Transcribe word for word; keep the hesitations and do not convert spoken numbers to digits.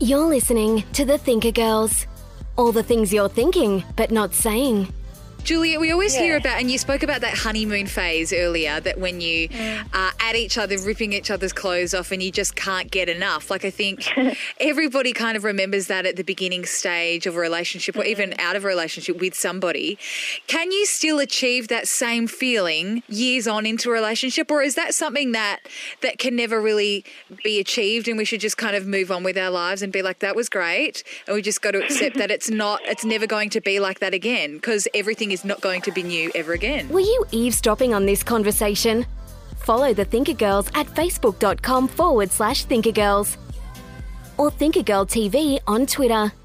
You're listening to The Thinker Girls. All the things you're thinking, but not saying. Juliet, we always Yeah. hear about, and you spoke about that honeymoon phase earlier, that when you Mm. are at each other, ripping each other's clothes off and you just can't get enough. Like, I think everybody kind of remembers that at the beginning stage of a relationship or even out of a relationship with somebody. Can you still achieve that same feeling years on into a relationship, or is that something that, that can never really be achieved and we should just kind of move on with our lives and be like, that was great, and we just got to accept that it's not, it's never going to be like that again, because everything is not going to be new ever again? Were you eavesdropping on this conversation? Follow the Thinker Girls at facebook.com forward slash Thinker Girls or Thinker Girl T V on Twitter.